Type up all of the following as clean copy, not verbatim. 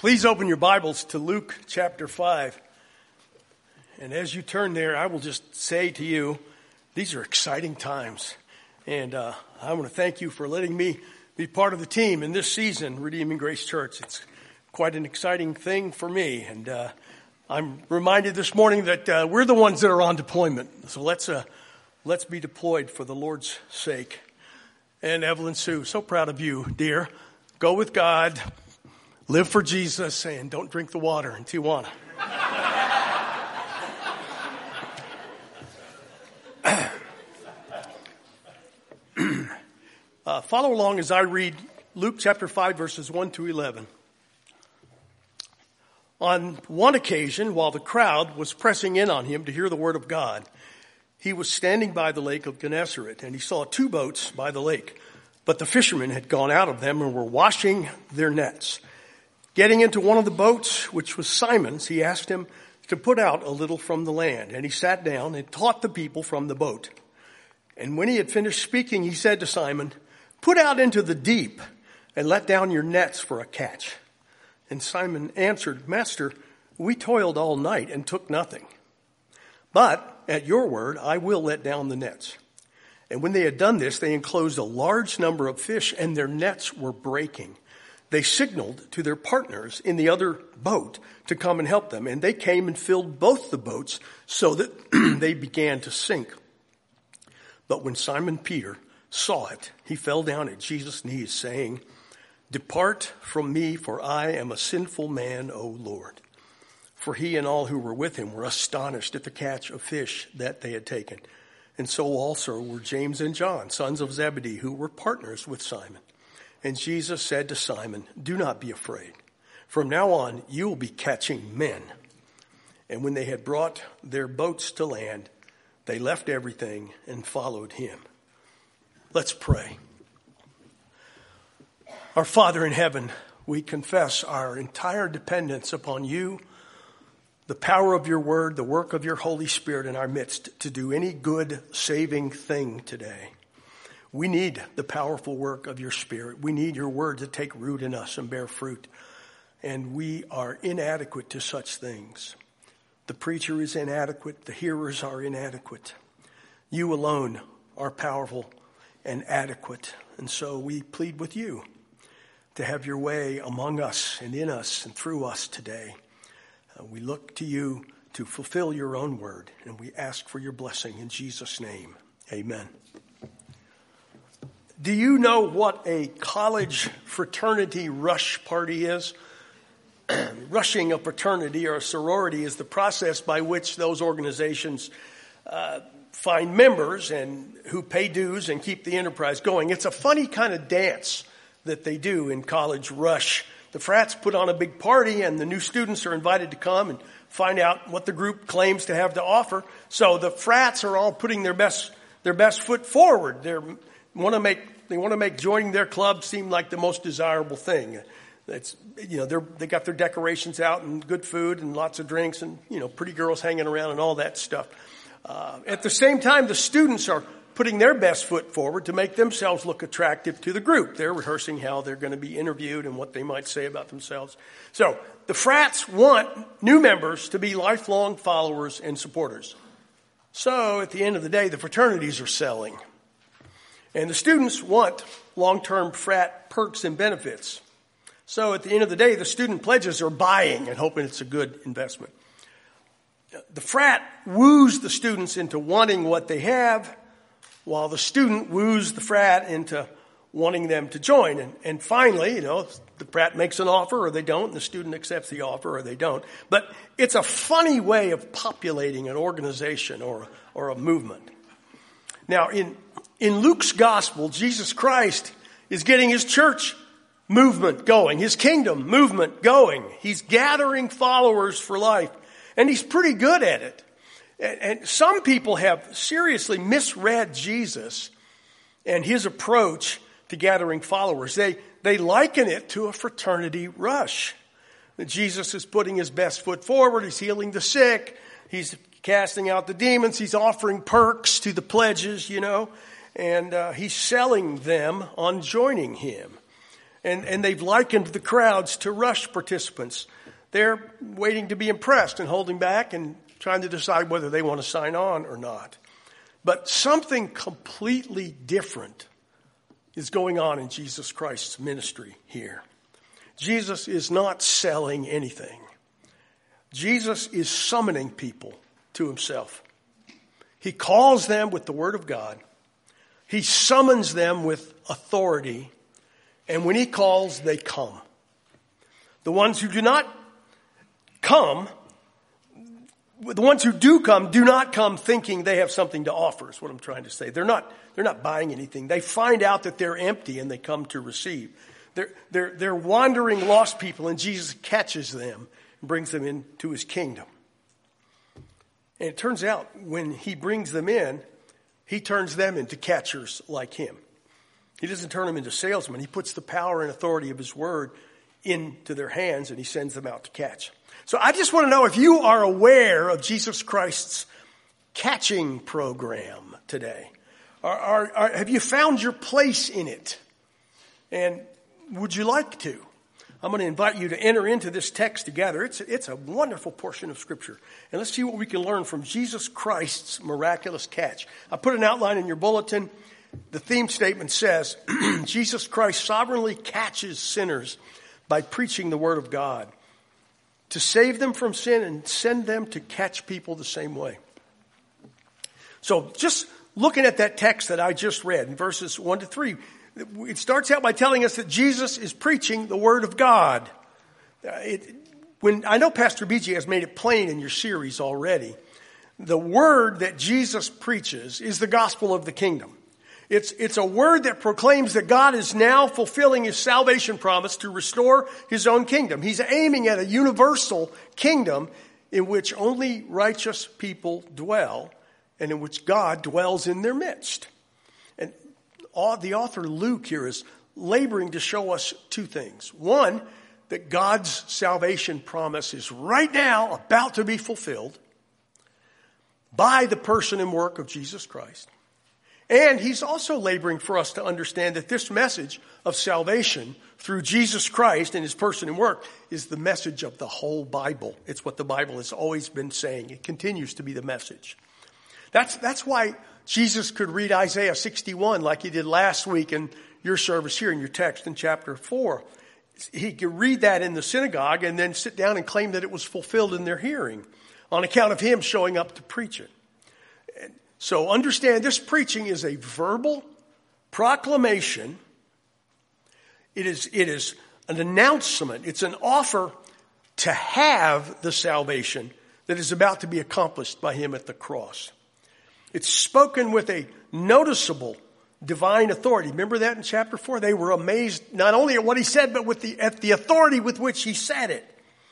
Please open your Bibles to Luke chapter 5. And as you turn there, I will just say to you, these are exciting times. And I want to thank you for letting me be part of the team in this season, Redeeming Grace Church. It's quite an exciting thing for me. And I'm reminded this morning that we're the ones that are on deployment. So let's be deployed for the Lord's sake. And Evelyn Sue, so proud of you, dear. Go with God. Live for Jesus, and don't drink the water in Tijuana. Follow along as I read Luke chapter 5, verses 1 to 11. On one occasion, while the crowd was pressing in on him to hear the word of God, he was standing by the lake of Gennesaret, and he saw two boats by the lake. But the fishermen had gone out of them and were washing their nets. Getting into one of the boats, which was Simon's, he asked him to put out a little from the land. And he sat down and taught the people from the boat. And when he had finished speaking, he said to Simon, "Put out into the deep and let down your nets for a catch." And Simon answered, "Master, we toiled all night and took nothing. But at your word, I will let down the nets." And when they had done this, they enclosed a large number of fish, and their nets were breaking. They signaled to their partners in the other boat to come and help them. And they came and filled both the boats so that they began to sink. But when Simon Peter saw it, he fell down at Jesus' knees, saying, "Depart from me, for I am a sinful man, O Lord." For he and all who were with him were astonished at the catch of fish that they had taken. And so also were James and John, sons of Zebedee, who were partners with Simon. And Jesus said to Simon, "Do not be afraid. From now on, you will be catching men." And when they had brought their boats to land, they left everything and followed him. Let's pray. Our Father in heaven, we confess our entire dependence upon you, the power of your word, the work of your Holy Spirit in our midst to do any good saving thing today. We need the powerful work of your Spirit. We need your word to take root in us and bear fruit. And we are inadequate to such things. The preacher is inadequate. The hearers are inadequate. You alone are powerful and adequate. And so we plead with you to have your way among us and in us and through us today. We look to you to fulfill your own word, and we ask for your blessing in Jesus' name. Amen. Do you know what a college fraternity rush party is? Rushing a fraternity or a sorority is the process by which those organizations find members and who pay dues and keep the enterprise going. It's a funny kind of dance that they do in college rush. The frats put on a big party, and the new students are invited to come and find out what the group claims to have to offer. So the frats are all putting their best foot forward. They want to make joining their club seem like the most desirable thing. It's, they got their decorations out and good food and lots of drinks and, pretty girls hanging around and all that stuff. At the same time, the students are putting their best foot forward to make themselves look attractive to the group. They're rehearsing how they're going to be interviewed and what they might say about themselves. So the frats want new members to be lifelong followers and supporters. So at the end of the day, the fraternities are selling. And the students want long-term frat perks and benefits. So at the end of the day, the student pledges are buying and hoping it's a good investment. The frat woos the students into wanting what they have, while the student woos the frat into wanting them to join. And finally, the frat makes an offer or they don't, and the student accepts the offer or they don't. But it's a funny way of populating an organization or a movement. Now, in Luke's gospel, Jesus Christ is getting his church movement going, his kingdom movement going. He's gathering followers for life, and he's pretty good at it. And some people have seriously misread Jesus and his approach to gathering followers. They liken it to a fraternity rush. Jesus is putting his best foot forward. He's healing the sick. He's casting out the demons. He's offering perks to the pledges, and he's selling them on joining him. And they've likened the crowds to rush participants. They're waiting to be impressed and holding back and trying to decide whether they want to sign on or not. But something completely different is going on in Jesus Christ's ministry here. Jesus is not selling anything. Jesus is summoning people to himself. He calls them with the word of God. He summons them with authority. And when he calls, they come. The ones who do not come, the ones who do not come thinking they have something to offer, is what I'm trying to say. They're not buying anything. They find out that they're empty and they come to receive. They're wandering lost people, and Jesus catches them and brings them into his kingdom. And it turns out when he brings them in, he turns them into catchers like him. He doesn't turn them into salesmen. He puts the power and authority of his word into their hands, and he sends them out to catch. So I just want to know if you are aware of Jesus Christ's catching program today. Have you found your place in it? And would you like to? I'm going to invite you to enter into this text together. It's a wonderful portion of Scripture. And let's see what we can learn from Jesus Christ's miraculous catch. I put an outline in your bulletin. The theme statement says, Jesus Christ sovereignly catches sinners by preaching the Word of God to save them from sin and send them to catch people the same way. So just looking at that text that I just read in verses 1 to 3, it starts out by telling us that Jesus is preaching the Word of God. When I know Pastor BJ has made it plain in your series already, the word that Jesus preaches is the gospel of the kingdom. It's a word that proclaims that God is now fulfilling his salvation promise to restore his own kingdom. He's aiming at a universal kingdom in which only righteous people dwell and in which God dwells in their midst. And the author Luke here is laboring to show us two things. One, that God's salvation promise is right now about to be fulfilled by the person and work of Jesus Christ. And he's also laboring for us to understand that this message of salvation through Jesus Christ and his person and work is the message of the whole Bible. It's what the Bible has always been saying. It continues to be the message. That's why Jesus could read Isaiah 61 like he did last week in your service here in your text in chapter 4. He could read that in the synagogue and then sit down and claim that it was fulfilled in their hearing on account of him showing up to preach it. So understand, this preaching is a verbal proclamation. It is an announcement. It's an offer to have the salvation that is about to be accomplished by him at the cross. It's spoken with a noticeable divine authority. Remember that in chapter 4? They were amazed not only at what he said, but at the authority with which he said it.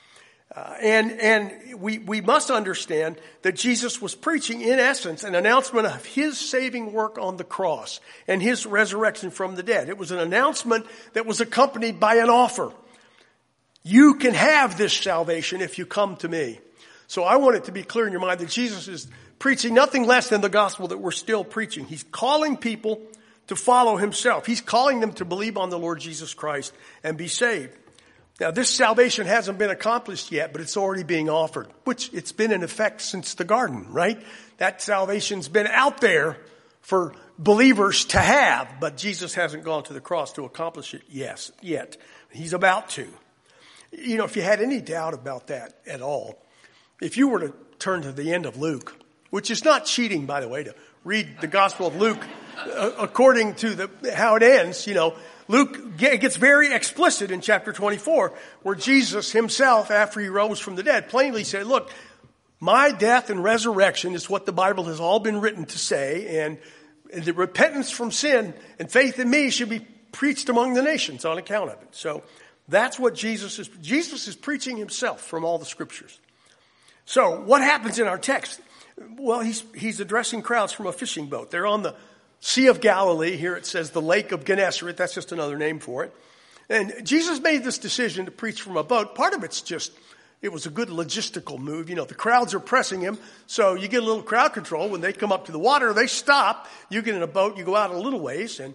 And we must understand that Jesus was preaching, in essence, an announcement of his saving work on the cross and his resurrection from the dead. It was an announcement that was accompanied by an offer. You can have this salvation if you come to me. So I want it to be clear in your mind that Jesus is preaching nothing less than the gospel that we're still preaching. He's calling people to follow himself. He's calling them to believe on the Lord Jesus Christ and be saved. Now, this salvation hasn't been accomplished yet, but it's already being offered, which it's been in effect since the garden, right? That salvation's been out there for believers to have, but Jesus hasn't gone to the cross to accomplish it yet. He's about to. You know, if you had any doubt about that at all, if you were to turn to the end of Luke, which is not cheating, by the way, to read the Gospel of Luke according to how it ends, you know, Luke gets very explicit in chapter 24, where Jesus himself, after he rose from the dead, plainly said, look, my death and resurrection is what the Bible has all been written to say, and the repentance from sin and faith in me should be preached among the nations on account of it. So that's what Jesus is preaching himself from all the scriptures. So what happens in our text? Well, he's addressing crowds from a fishing boat. They're on the Sea of Galilee. Here it says the Lake of Gennesaret. That's just another name for it. And Jesus made this decision to preach from a boat. Part of it's just, it was a good logistical move. You know, the crowds are pressing him. So you get a little crowd control. When they come up to the water, they stop. You get in a boat, you go out a little ways, and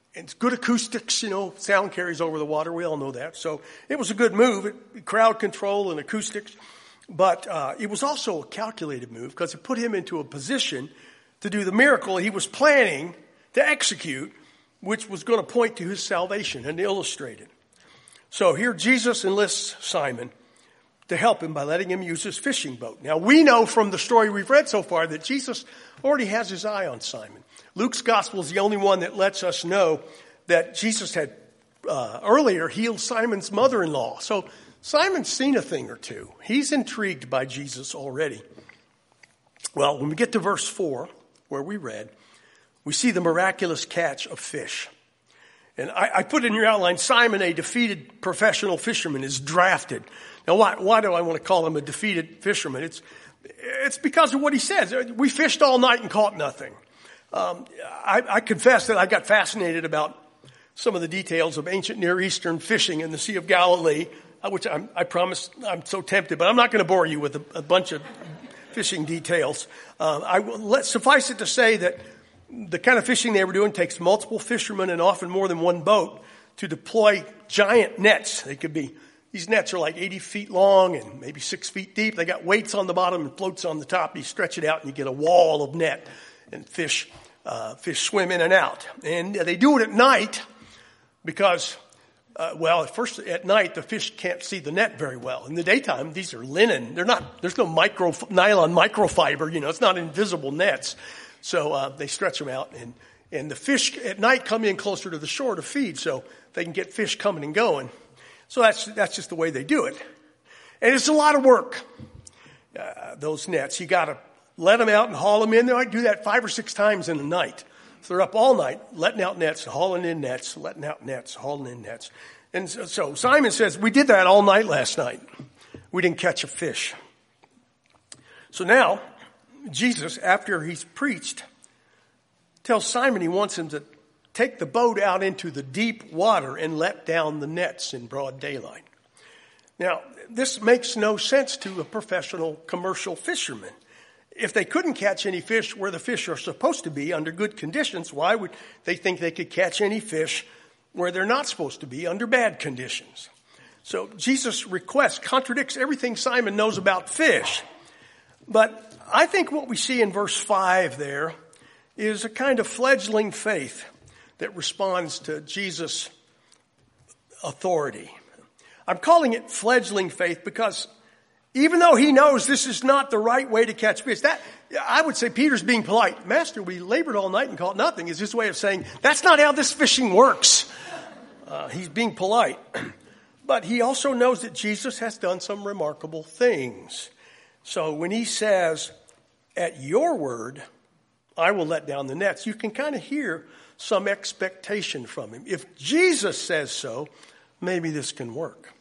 it's good acoustics, sound carries over the water. We all know that. So it was a good move, crowd control and acoustics. But it was also a calculated move because it put him into a position to do the miracle he was planning to execute, which was going to point to his salvation and illustrate it. So here Jesus enlists Simon to help him by letting him use his fishing boat. Now we know from the story we've read so far that Jesus already has his eye on Simon. Luke's gospel is the only one that lets us know that Jesus had earlier healed Simon's mother-in-law. So Simon's seen a thing or two. He's intrigued by Jesus already. Well, when we get to verse 4, where we read, we see the miraculous catch of fish. And I put in your outline, Simon, a defeated professional fisherman, is drafted. Now, why do I want to call him a defeated fisherman? It's because of what he says. We fished all night and caught nothing. I confess that I got fascinated about some of the details of ancient Near Eastern fishing in the Sea of Galilee, which I promise I'm so tempted, but I'm not going to bore you with a bunch of fishing details. Suffice it to say that the kind of fishing they were doing takes multiple fishermen and often more than one boat to deploy giant nets. These nets are like 80 feet long and maybe 6 feet deep. They got weights on the bottom and floats on the top. You stretch it out and you get a wall of net, and fish swim in and out. And they do it at night because, first at night the fish can't see the net very well. In the daytime, these are linen. There's no nylon microfiber. It's not invisible nets. So they stretch them out, and the fish at night come in closer to the shore to feed, so they can get fish coming and going. So that's just the way they do it. And it's a lot of work, those nets. You got to let them out and haul them in. They might do that 5 or 6 times in a night. So they're up all night, letting out nets, hauling in nets, letting out nets, hauling in nets. And so Simon says, we did that all night last night. We didn't catch a fish. So now, Jesus, after he's preached, tells Simon he wants him to take the boat out into the deep water and let down the nets in broad daylight. Now, this makes no sense to a professional commercial fisherman. If they couldn't catch any fish where the fish are supposed to be under good conditions, why would they think they could catch any fish where they're not supposed to be under bad conditions? So Jesus' request contradicts everything Simon knows about fish. But I think what we see in verse 5 there is a kind of fledgling faith that responds to Jesus' authority. I'm calling it fledgling faith because even though he knows this is not the right way to catch fish, I would say Peter's being polite. Master, we labored all night and caught nothing, is his way of saying, that's not how this fishing works. He's being polite. But he also knows that Jesus has done some remarkable things. So when he says, at your word, I will let down the nets, you can kind of hear some expectation from him. If Jesus says so, maybe this can work.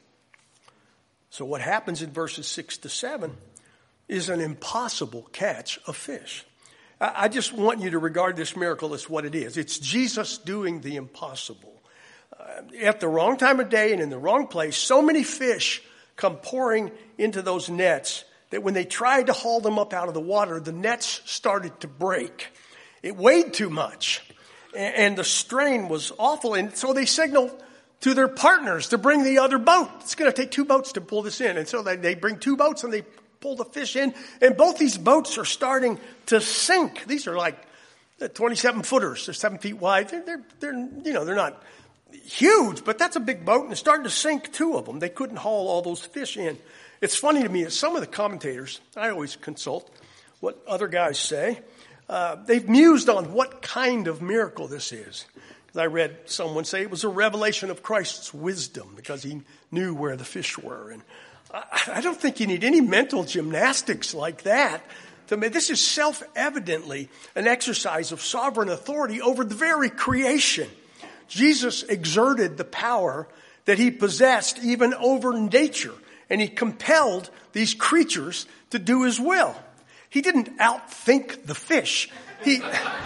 So what happens in verses 6 to 7 is an impossible catch of fish. I just want you to regard this miracle as what it is. It's Jesus doing the impossible. At the wrong time of day and in the wrong place, so many fish come pouring into those nets that when they tried to haul them up out of the water, the nets started to break. It weighed too much, and the strain was awful. And so they signaled to their partners to bring the other boat. It's going to take 2 boats to pull this in. And so they bring 2 boats and they pull the fish in. And both these boats are starting to sink. These are like 27 footers. They're 7 feet wide. They're not huge, but that's a big boat. And it's starting to sink 2 of them. They couldn't haul all those fish in. It's funny to me that some of the commentators, I always consult what other guys say, they've mused on what kind of miracle this is. I read someone say it was a revelation of Christ's wisdom because he knew where the fish were. And I don't think you need any mental gymnastics like that. This is self-evidently an exercise of sovereign authority over the very creation. Jesus exerted the power that he possessed even over nature, and he compelled these creatures to do his will. He didn't outthink the fish. He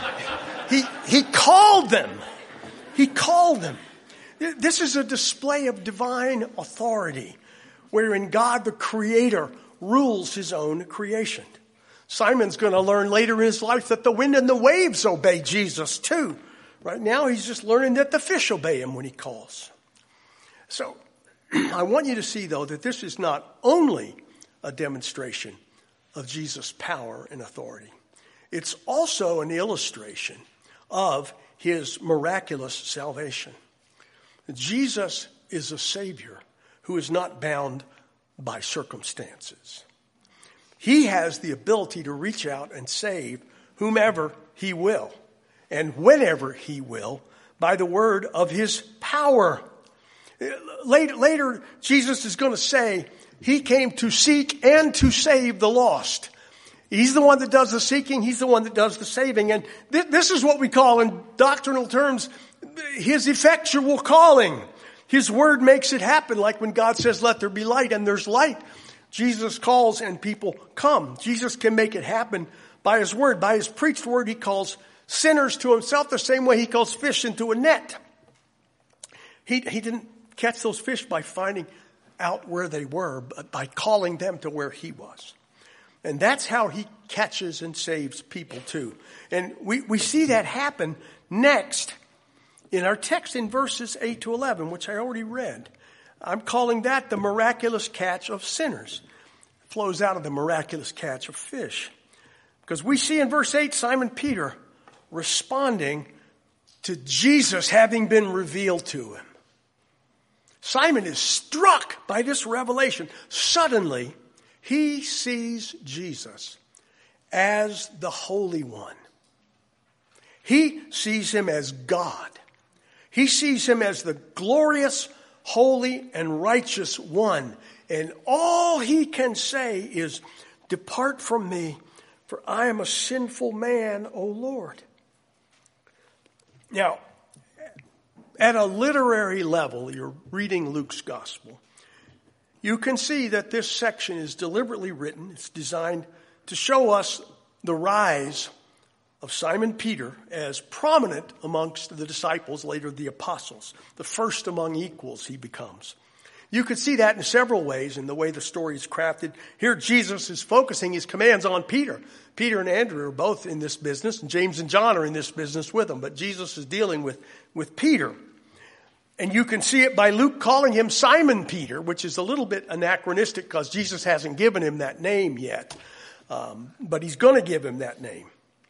called them. He called them. This is a display of divine authority, wherein God the Creator rules his own creation. Simon's going to learn later in his life that the wind and the waves obey Jesus too. Right now, he's just learning that the fish obey him when he calls. So I want you to see, though, that this is not only a demonstration of Jesus' power and authority. It's also an illustration of his miraculous salvation. Jesus is a Savior who is not bound by circumstances. He has the ability to reach out and save whomever he will, and whenever he will, by the word of his power. Later, Jesus is going to say he came to seek and to save the lost. He's the one that does the seeking. He's the one that does the saving. And this is what we call in doctrinal terms his effectual calling. His word makes it happen, like when God says, let there be light, and there's light. Jesus calls and people come. Jesus can make it happen by his word. By his preached word, he calls sinners to himself the same way he calls fish into a net. He didn't catch those fish by finding out where they were, but by calling them to where he was. And that's how he catches and saves people too. And we see that happen next in our text in verses 8 to 11, which I already read. I'm calling that the miraculous catch of sinners. It flows out of the miraculous catch of fish. Because we see in verse 8 Simon Peter responding to Jesus having been revealed to him. Simon is struck by this revelation. Suddenly, he sees Jesus as the Holy One. He sees him as God. He sees him as the glorious, holy, and righteous one. And all he can say is, depart from me, for I am a sinful man, O Lord. Now, at a literary level, you're reading Luke's gospel, you can see that this section is deliberately written. It's designed to show us the rise of Simon Peter as prominent amongst the disciples, later the apostles. The first among equals he becomes. You could see that in several ways in the way the story is crafted. Here Jesus is focusing his commands on Peter. Peter and Andrew are both in this business, and James and John are in this business with him. But Jesus is dealing with Peter. And you can see it by Luke calling him Simon Peter, which is a little bit anachronistic because Jesus hasn't given him that name yet. But he's going to give him that name.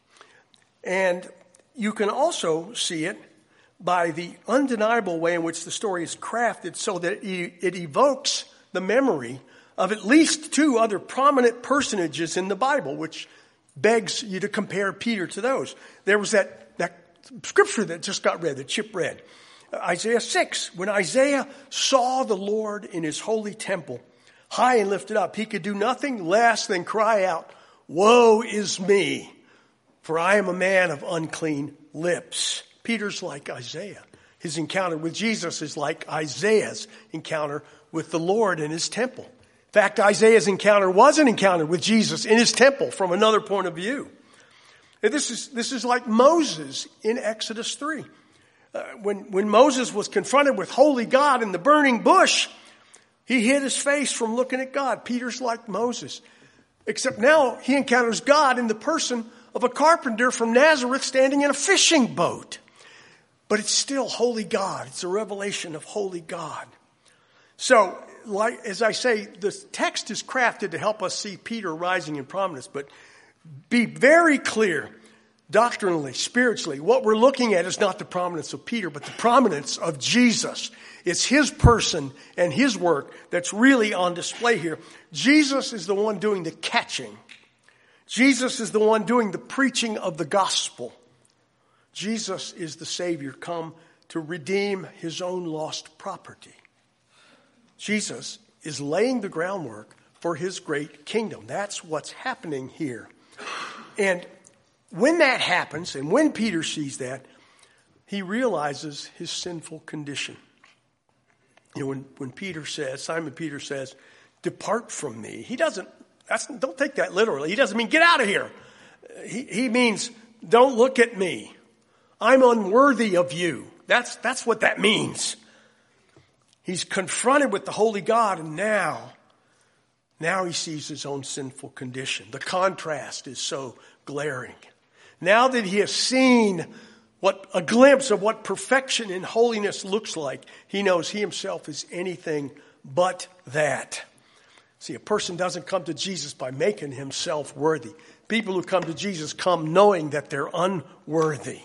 And you can also see it by the undeniable way in which the story is crafted so that it evokes the memory of at least two other prominent personages in the Bible, which begs you to compare Peter to those. There was that scripture that just got read, that Chip read. Isaiah 6, when Isaiah saw the Lord in his holy temple, high and lifted up, he could do nothing less than cry out, woe is me, for I am a man of unclean lips. Peter's like Isaiah. His encounter with Jesus is like Isaiah's encounter with the Lord in his temple. In fact, Isaiah's encounter was an encounter with Jesus in his temple from another point of view. And this is like Moses in Exodus 3. When Moses was confronted with holy God in the burning bush, he hid his face from looking at God. Peter's like Moses. Except now he encounters God in the person of a carpenter from Nazareth standing in a fishing boat. But it's still holy God. It's a revelation of holy God. So, as I say, the text is crafted to help us see Peter rising in prominence. But be very clear, doctrinally, spiritually, what we're looking at is not the prominence of Peter, but the prominence of Jesus. It's his person and his work that's really on display here. Jesus is the one doing the catching. Jesus is the one doing the preaching of the gospel. Jesus is the Savior come to redeem his own lost property. Jesus is laying the groundwork for his great kingdom. That's what's happening here. And when that happens, and when Peter sees that, he realizes his sinful condition. You know, when Simon Peter says, depart from me, don't take that literally. He doesn't mean get out of here. He means don't look at me. I'm unworthy of you. That's what that means. He's confronted with the holy God, and now he sees his own sinful condition. The contrast is so glaring. Now that he has seen what a glimpse of what perfection and holiness looks like. He knows he himself is anything but that. See, a person doesn't come to Jesus by making himself worthy. People who come to Jesus come knowing that they're unworthy.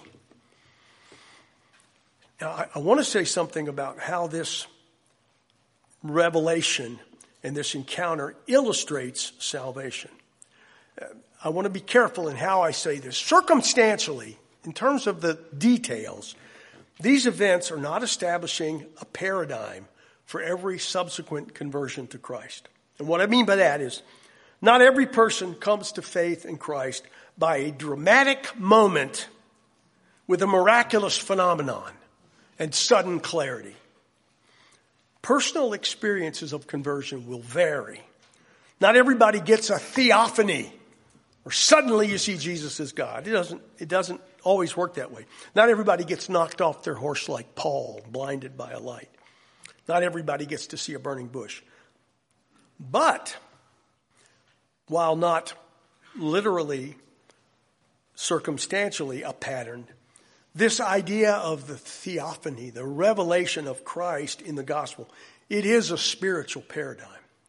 Now, I want to say something about how this revelation and this encounter illustrates salvation. I want to be careful in how I say this. Circumstantially, in terms of the details, these events are not establishing a paradigm for every subsequent conversion to Christ. And what I mean by that is, not every person comes to faith in Christ by a dramatic moment with a miraculous phenomenon and sudden clarity. Personal experiences of conversion will vary. Not everybody gets a theophany, or suddenly you see Jesus as God. It doesn't always work that way. Not everybody gets knocked off their horse like Paul, blinded by a light. Not everybody gets to see a burning bush. But, while not literally, circumstantially a pattern, this idea of the theophany, the revelation of Christ in the gospel, it is a spiritual paradigm.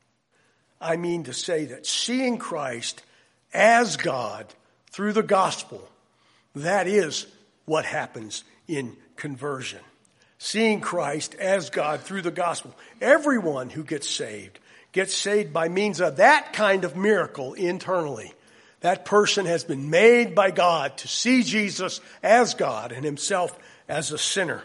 I mean to say that seeing Christ as God through the gospel, that is what happens in conversion. Seeing Christ as God through the gospel. Everyone who gets saved by means of that kind of miracle internally. That person has been made by God to see Jesus as God and himself as a sinner.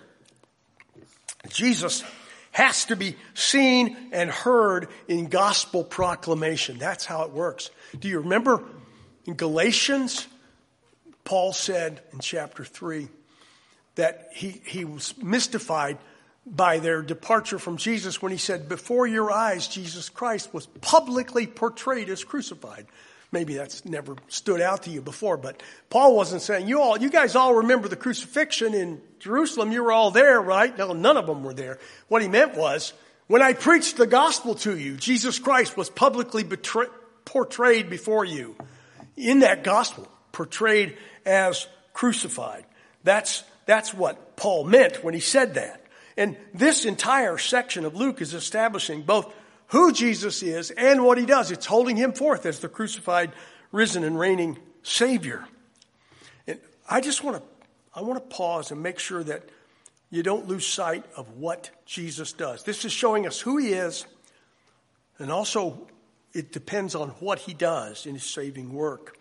Jesus has to be seen and heard in gospel proclamation. That's how it works. Do you remember in Galatians, Paul said in chapter 3 that he was mystified by their departure from Jesus when he said, before your eyes, Jesus Christ was publicly portrayed as crucified. Maybe that's never stood out to you before, but Paul wasn't saying, you guys all remember the crucifixion in Jerusalem. You were all there, right? No, none of them were there. What he meant was, when I preached the gospel to you, Jesus Christ was publicly portrayed before you in that gospel, portrayed as crucified. That's what Paul meant when he said that. And this entire section of Luke is establishing both who Jesus is and what he does. It's holding him forth as the crucified, risen, and reigning Savior. And I want to pause and make sure that you don't lose sight of what Jesus does. This is showing us who he is, and also it depends on what he does in his saving work.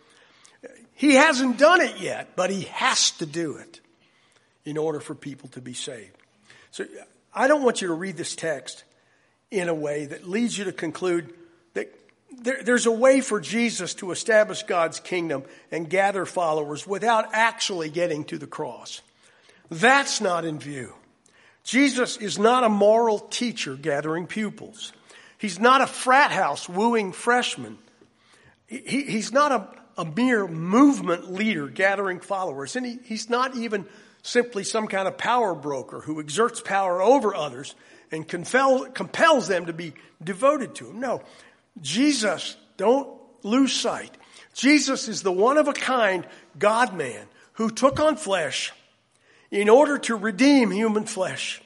He hasn't done it yet, but he has to do it in order for people to be saved. So I don't want you to read this text in a way that leads you to conclude that there's a way for Jesus to establish God's kingdom and gather followers without actually getting to the cross. That's not in view. Jesus is not a moral teacher gathering pupils. He's not a frat house wooing freshmen. He's not a mere movement leader gathering followers. And he's not even simply some kind of power broker who exerts power over others and compels them to be devoted to him. No, Jesus, don't lose sight. Jesus is the one-of-a-kind God-man who took on flesh in order to redeem human flesh.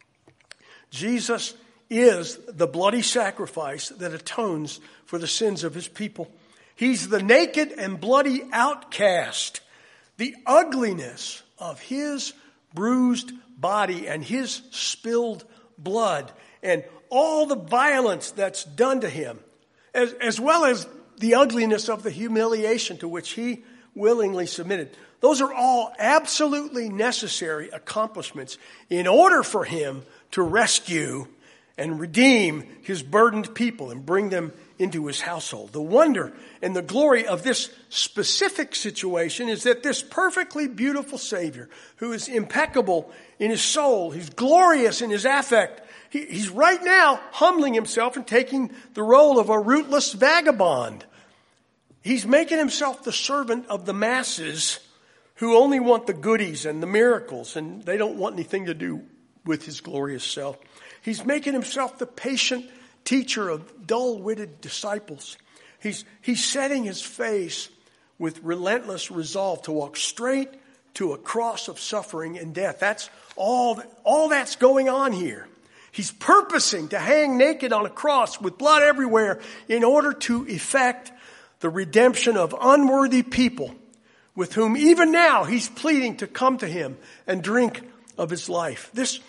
Jesus is the bloody sacrifice that atones for the sins of his people. He's the naked and bloody outcast. The ugliness of his bruised body and his spilled blood and all the violence that's done to him, as well as the ugliness of the humiliation to which he willingly submitted. Those are all absolutely necessary accomplishments in order for him to rescue and redeem his burdened people and bring them into his household. The wonder and the glory of this specific situation is that this perfectly beautiful Savior, who is impeccable in his soul, he's glorious in his affect, he's right now humbling himself and taking the role of a rootless vagabond. He's making himself the servant of the masses who only want the goodies and the miracles, and they don't want anything to do with his glorious self. He's making himself the patient teacher of dull-witted disciples. He's setting his face with relentless resolve to walk straight to a cross of suffering and death. That's all that's going on here. He's purposing to hang naked on a cross with blood everywhere in order to effect the redemption of unworthy people with whom even now he's pleading to come to him and drink of his life. This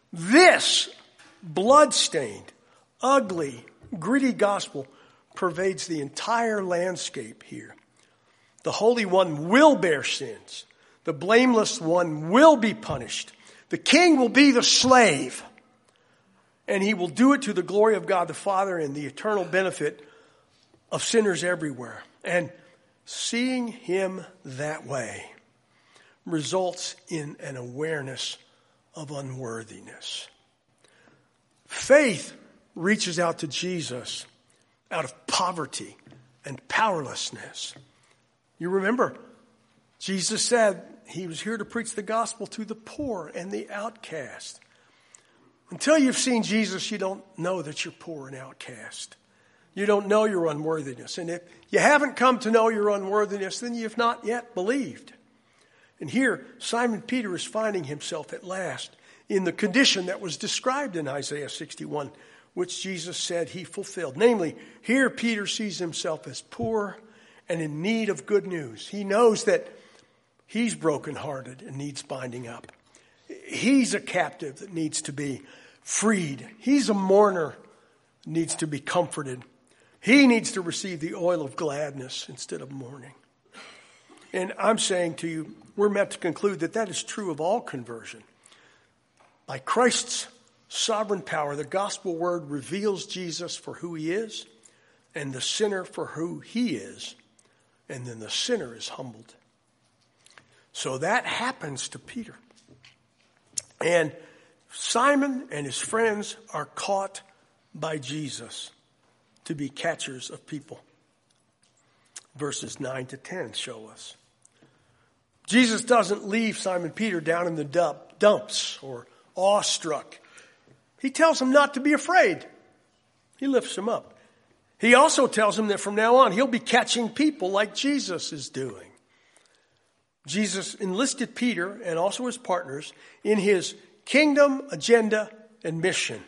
blood-stained, ugly, gritty gospel pervades the entire landscape here. The Holy One will bear sins. The blameless one will be punished. The king will be the slave. And he will do it to the glory of God the Father and the eternal benefit of sinners everywhere. And seeing him that way results in an awareness of unworthiness. Faith reaches out to Jesus out of poverty and powerlessness. You remember, Jesus said he was here to preach the gospel to the poor and the outcast. Until you've seen Jesus, you don't know that you're poor and outcast. You don't know your unworthiness. And if you haven't come to know your unworthiness, then you've not yet believed. And here, Simon Peter is finding himself at last in the condition that was described in Isaiah 61, which Jesus said he fulfilled. Namely, here Peter sees himself as poor and in need of good news. He knows that he's brokenhearted and needs binding up. He's a captive that needs to be freed. He's a mourner, needs to be comforted. He needs to receive the oil of gladness instead of mourning. And I'm saying to you, we're meant to conclude that that is true of all conversion. By Christ's sovereign power, the gospel word reveals Jesus for who he is and the sinner for who he is. And then the sinner is humbled. So that happens to Peter. And Simon and his friends are caught by Jesus to be catchers of people. Verses 9 to 10 show us. Jesus doesn't leave Simon Peter down in the dumps or awestruck. He tells him not to be afraid. He lifts him up. He also tells him that from now on he'll be catching people like Jesus is doing. Jesus enlisted Peter and also his partners in his kingdom agenda and mission.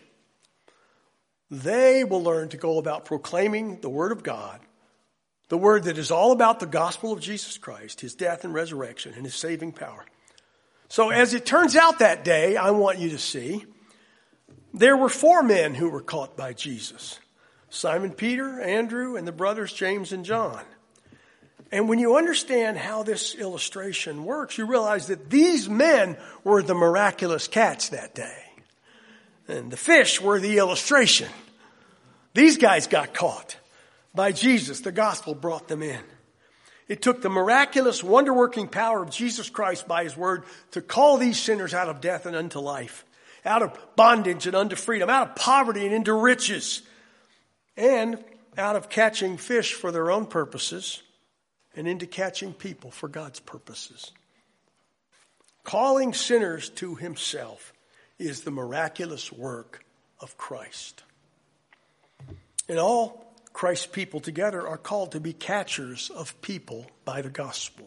They will learn to go about proclaiming the word of God, the word that is all about the gospel of Jesus Christ, his death and resurrection, and his saving power. So as it turns out that day, I want you to see, there were 4 men who were caught by Jesus. Simon Peter, Andrew, and the brothers James and John. And when you understand how this illustration works, you realize that these men were the miraculous catch that day. And the fish were the illustration. These guys got caught by Jesus. The gospel brought them in. It took the miraculous, wonder-working power of Jesus Christ by his word to call these sinners out of death and unto life, out of bondage and unto freedom, out of poverty and into riches, and out of catching fish for their own purposes and into catching people for God's purposes. Calling sinners to himself is the miraculous work of Christ. And all Christ's people together are called to be catchers of people by the gospel.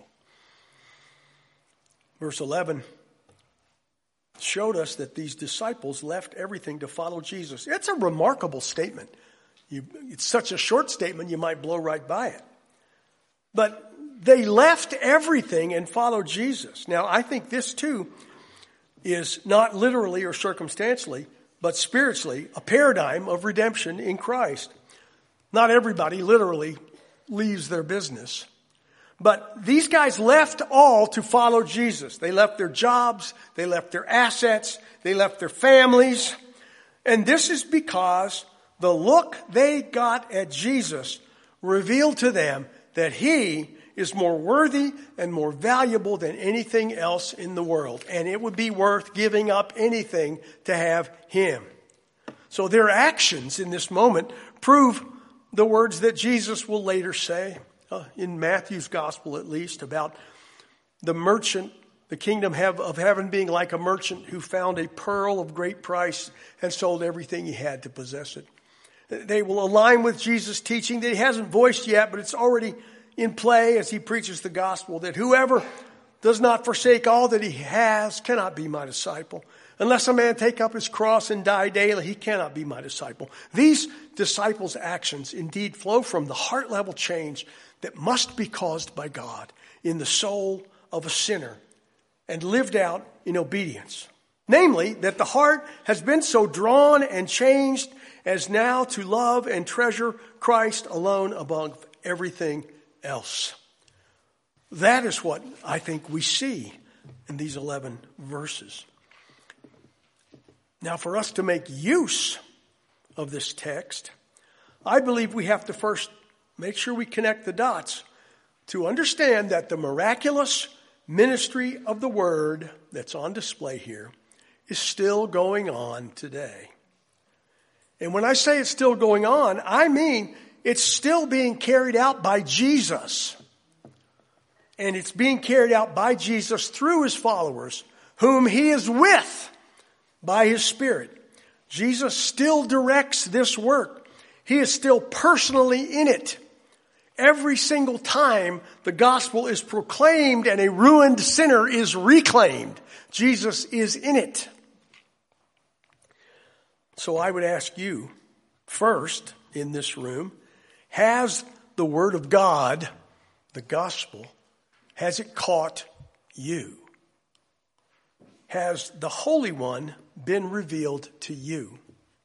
Verse 11 showed us that these disciples left everything to follow Jesus. It's a remarkable statement. It's such a short statement, you might blow right by it. But they left everything and followed Jesus. Now, I think this too is not literally or circumstantially, but spiritually, a paradigm of redemption in Christ. Not everybody literally leaves their business. But these guys left all to follow Jesus. They left their jobs, they left their assets, they left their families. And this is because the look they got at Jesus revealed to them that he is more worthy and more valuable than anything else in the world. And it would be worth giving up anything to have him. So their actions in this moment prove the words that Jesus will later say, in Matthew's gospel at least, about the merchant, the kingdom of heaven being like a merchant who found a pearl of great price and sold everything he had to possess it. They will align with Jesus' teaching that he hasn't voiced yet, but it's already in play as he preaches the gospel, that whoever does not forsake all that he has cannot be my disciple. Unless a man take up his cross and die daily, he cannot be my disciple. These disciples' actions indeed flow from the heart level change that must be caused by God in the soul of a sinner and lived out in obedience. Namely, that the heart has been so drawn and changed as now to love and treasure Christ alone above everything else. That is what I think we see in these 11 verses. Now, for us to make use of this text, I believe we have to first make sure we connect the dots to understand that the miraculous ministry of the Word that's on display here is still going on today. And when I say it's still going on, I mean it's still being carried out by Jesus. And it's being carried out by Jesus through his followers, whom he is with by his Spirit. Jesus still directs this work. He is still personally in it. Every single time the gospel is proclaimed and a ruined sinner is reclaimed, Jesus is in it. So I would ask you, first, in this room, has the Word of God, the gospel, has it caught you? Has the Holy One been revealed to you?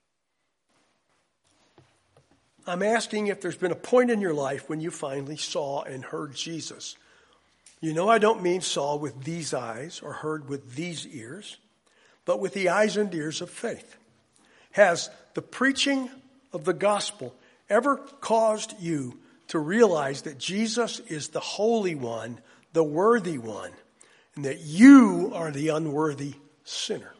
I'm asking if there's been a point in your life when you finally saw and heard Jesus. You know, I don't mean saw with these eyes or heard with these ears, but with the eyes and ears of faith. Has the preaching of the gospel ever caused you to realize that Jesus is the Holy One, the worthy one, and that you are the unworthy sinner?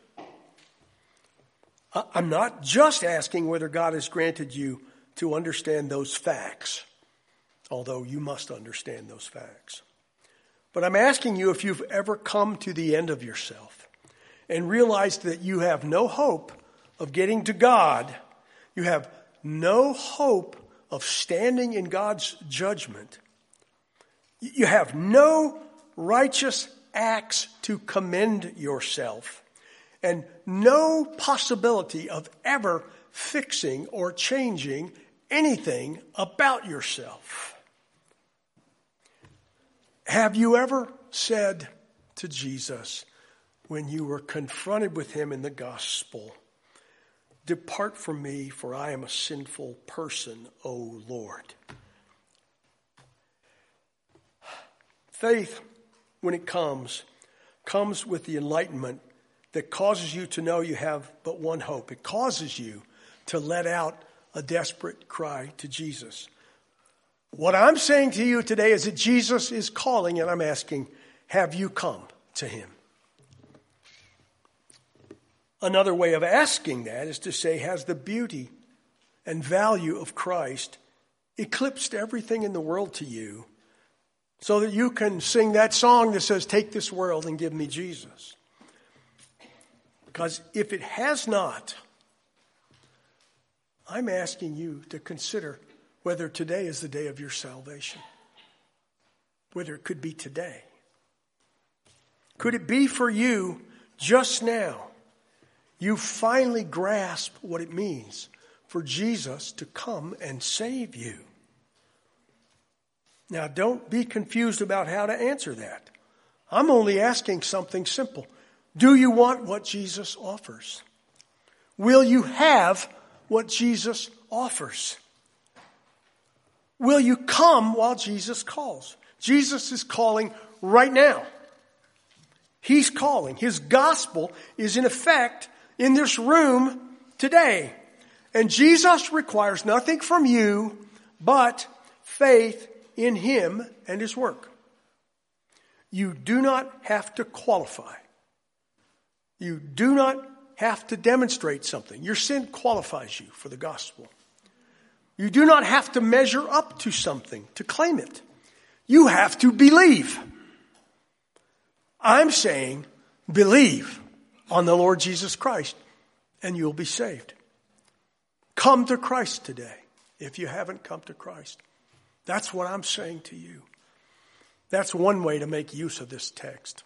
I'm not just asking whether God has granted you to understand those facts, although you must understand those facts. But I'm asking you if you've ever come to the end of yourself and realized that you have no hope of getting to God. You have no hope of standing in God's judgment. You have no righteous acts to commend yourself, and no possibility of ever fixing or changing anything about yourself. Have you ever said to Jesus, when you were confronted with him in the gospel, "Depart from me, for I am a sinful person, O Lord"? Faith, when it comes with the enlightenment that causes you to know you have but one hope. It causes you to let out a desperate cry to Jesus. What I'm saying to you today is that Jesus is calling, and I'm asking, have you come to him? Another way of asking that is to say, has the beauty and value of Christ eclipsed everything in the world to you so that you can sing that song that says, "Take this world and give me Jesus"? Because if it has not, I'm asking you to consider whether today is the day of your salvation. Whether it could be today. Could it be for you just now? You finally grasp what it means for Jesus to come and save you. Now, don't be confused about how to answer that. I'm only asking something simple. Do you want what Jesus offers? Will you have what Jesus offers? Will you come while Jesus calls? Jesus is calling right now. He's calling. His gospel is in effect in this room today. And Jesus requires nothing from you but faith in him and his work. You do not have to qualify. You do not have to demonstrate something. Your sin qualifies you for the gospel. You do not have to measure up to something to claim it. You have to believe. I'm saying believe on the Lord Jesus Christ and you'll be saved. Come to Christ today if you haven't come to Christ. That's what I'm saying to you. That's one way to make use of this text.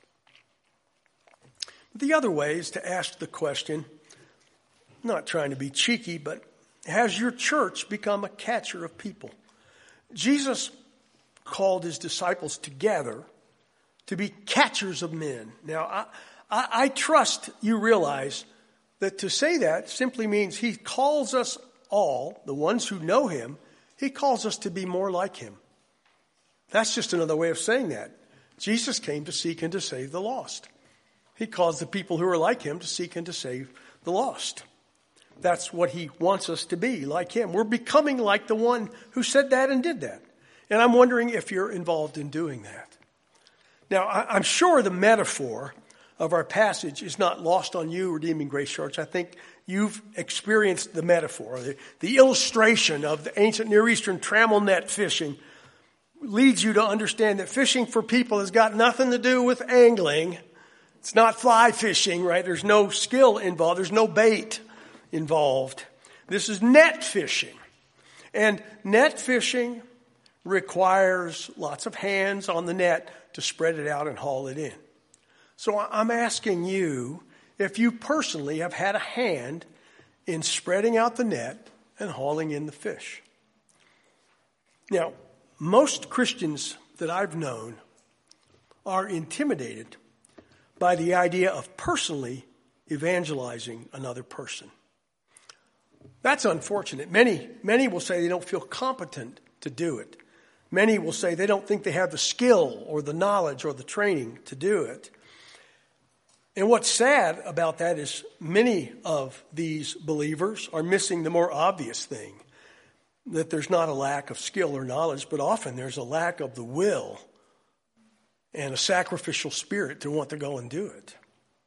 The other way is to ask the question, not trying to be cheeky, but has your church become a catcher of people? Jesus called his disciples together to be catchers of men. Now, I trust you realize that to say that simply means he calls us all, the ones who know him, he calls us to be more like him. That's just another way of saying that. Jesus came to seek and to save the lost. He calls the people who are like him to seek and to save the lost. That's what he wants us to be, like him. We're becoming like the one who said that and did that. And I'm wondering if you're involved in doing that. Now, I'm sure the metaphor of our passage is not lost on you, Redeeming Grace Church. I think you've experienced the metaphor. The illustration of the ancient Near Eastern trammel net fishing leads you to understand that fishing for people has got nothing to do with angling. It's not fly fishing, right? There's no skill involved. There's no bait involved. This is net fishing. And net fishing requires lots of hands on the net to spread it out and haul it in. So I'm asking you if you personally have had a hand in spreading out the net and hauling in the fish. Now, most Christians that I've known are intimidated by the idea of personally evangelizing another person. That's unfortunate. Many will say they don't feel competent to do it. Many will say they don't think they have the skill or the knowledge or the training to do it. And what's sad about that is many of these believers are missing the more obvious thing, that there's not a lack of skill or knowledge, but often there's a lack of the will and a sacrificial spirit to want to go and do it.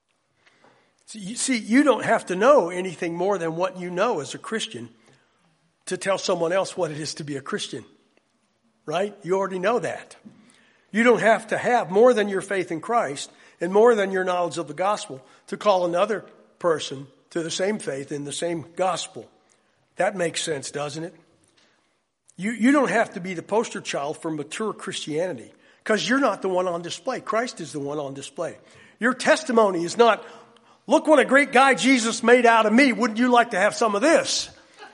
See, you don't have to know anything more than what you know as a Christian to tell someone else what it is to be a Christian, right? You already know that. You don't have to have more than your faith in Christ and more than your knowledge of the gospel to call another person to the same faith in the same gospel. That makes sense, doesn't it? You don't have to be the poster child for mature Christianity because you're not the one on display. Christ is the one on display. Your testimony is not, look what a great guy Jesus made out of me. Wouldn't you like to have some of this?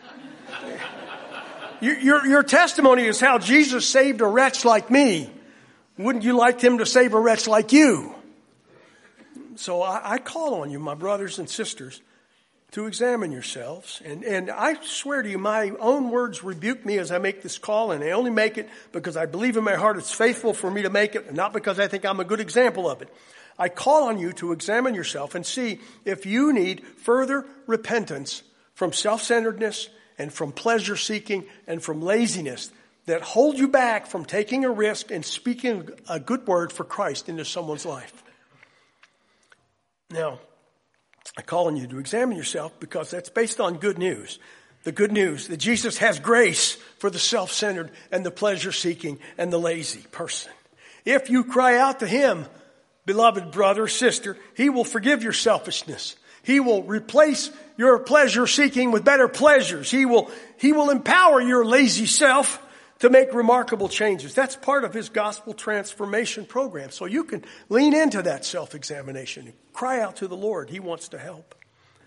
Your testimony is how Jesus saved a wretch like me. Wouldn't you like him to save a wretch like you? So I call on you, my brothers and sisters, to examine yourselves. And I swear to you, my own words rebuke me as I make this call, and I only make it because I believe in my heart it's faithful for me to make it, and not because I think I'm a good example of it. I call on you to examine yourself and see if you need further repentance from self-centeredness and from pleasure-seeking and from laziness that hold you back from taking a risk and speaking a good word for Christ into someone's life. Now, I call on you to examine yourself because that's based on good news. The good news that Jesus has grace for the self-centered and the pleasure-seeking and the lazy person. If you cry out to him, beloved brother, sister, he will forgive your selfishness. He will replace your pleasure-seeking with better pleasures. He will empower your lazy self to make remarkable changes. That's part of his gospel transformation program. So you can lean into that self-examination and cry out to the Lord. He wants to help.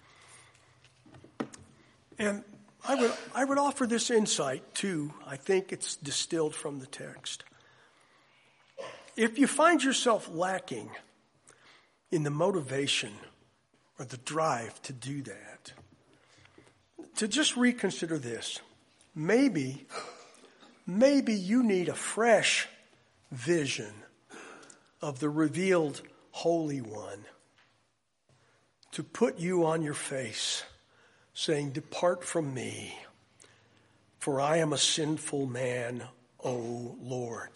And I would offer this insight too. I think it's distilled from the text. If you find yourself lacking in the motivation or the drive to do that, to just reconsider this. Maybe you need a fresh vision of the revealed Holy One to put you on your face saying, "Depart from me, for I am a sinful man, O Lord."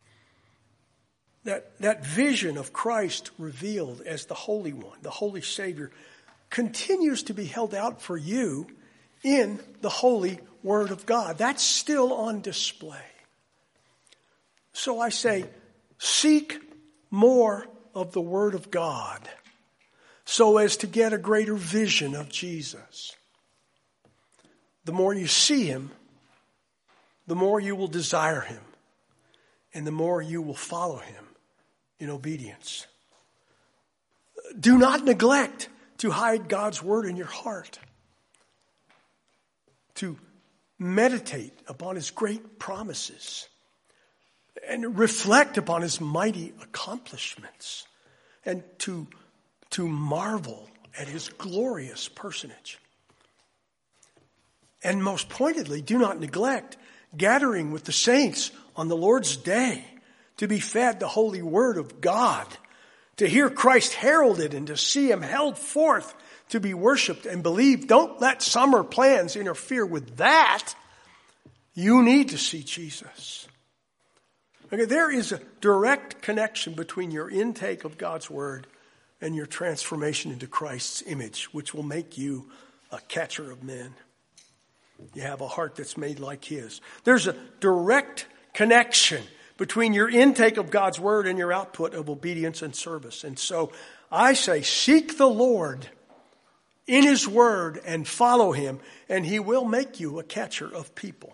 That vision of Christ revealed as the Holy One, the Holy Savior, continues to be held out for you in the Holy Word of God. That's still on display. So I say, seek more of the Word of God so as to get a greater vision of Jesus. The more you see him, the more you will desire him. and the more you will follow him in obedience. Do not neglect to hide God's word in your heart, to meditate upon his great promises, and reflect upon his mighty accomplishments, and to marvel at his glorious personage. And most pointedly, do not neglect gathering with the saints on the Lord's day to be fed the holy word of God, to hear Christ heralded and to see him held forth to be worshiped and believed. Don't let summer plans interfere with that. You need to see Jesus. Okay, there is a direct connection between your intake of God's word and your transformation into Christ's image, which will make you a catcher of men. You have a heart that's made like his. There's a direct connection between your intake of God's word and your output of obedience and service. And so I say, seek the Lord in his word and follow him, and he will make you a catcher of people.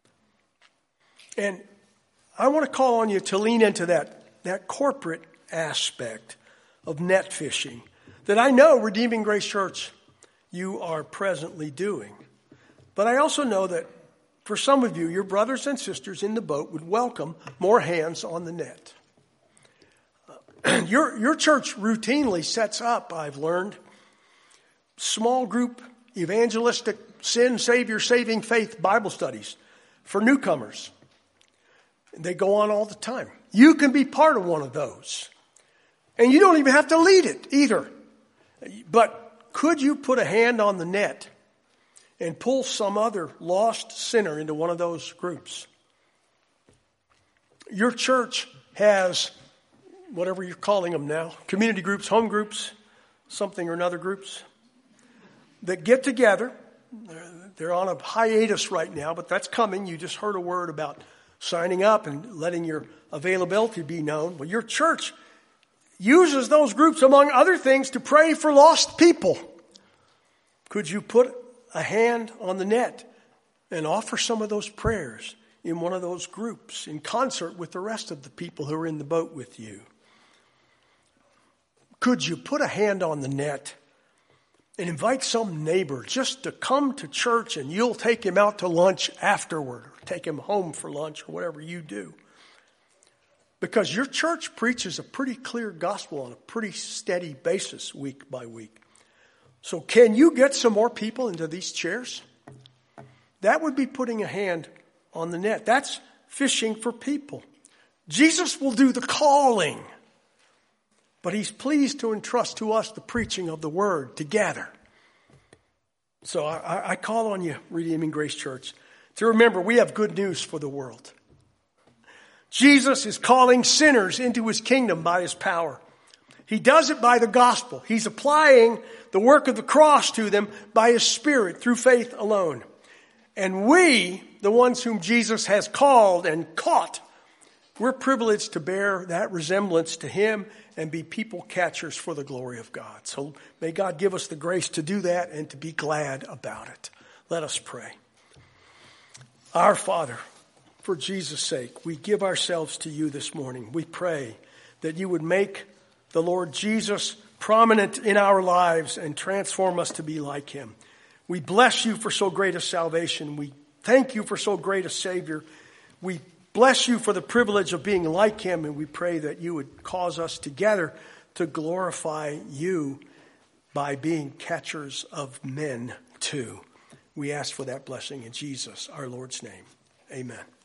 And I want to call on you to lean into that corporate aspect of net fishing that I know Redeeming Grace Church, you are presently doing. But I also know that for some of you, your brothers and sisters in the boat would welcome more hands on the net. Your church routinely sets up, I've learned, small group evangelistic sin, Savior, saving faith Bible studies for newcomers. They go on all the time. You can be part of one of those. And you don't even have to lead it either. But could you put a hand on the net and pull some other lost sinner into one of those groups? Your church has, whatever you're calling them now, community groups, home groups, something or another groups, that get together. They're on a hiatus right now, but that's coming. You just heard a word about signing up and letting your availability be known. Well, your church uses those groups, among other things, to pray for lost people. Could you put a hand on the net and offer some of those prayers in one of those groups in concert with the rest of the people who are in the boat with you? Could you put a hand on the net and invite some neighbor just to come to church, and you'll take him out to lunch afterward, or take him home for lunch, or whatever you do? Because your church preaches a pretty clear gospel on a pretty steady basis week by week. So can you get some more people into these chairs? That would be putting a hand on the net. That's fishing for people. Jesus will do the calling, but he's pleased to entrust to us the preaching of the word together. So I call on you, Redeeming Grace Church, to remember we have good news for the world. Jesus is calling sinners into his kingdom by his power. He does it by the gospel. He's applying the work of the cross to them by his Spirit through faith alone. And we, the ones whom Jesus has called and caught, we're privileged to bear that resemblance to him and be people catchers for the glory of God. So may God give us the grace to do that and to be glad about it. Let us pray. Our Father, for Jesus' sake, we give ourselves to you this morning. We pray that you would make the Lord Jesus prominent in our lives and transform us to be like him. We bless you for so great a salvation. We thank you for so great a Savior. We bless you for the privilege of being like him, and we pray that you would cause us together to glorify you by being catchers of men too. We ask for that blessing in Jesus, our Lord's name. Amen.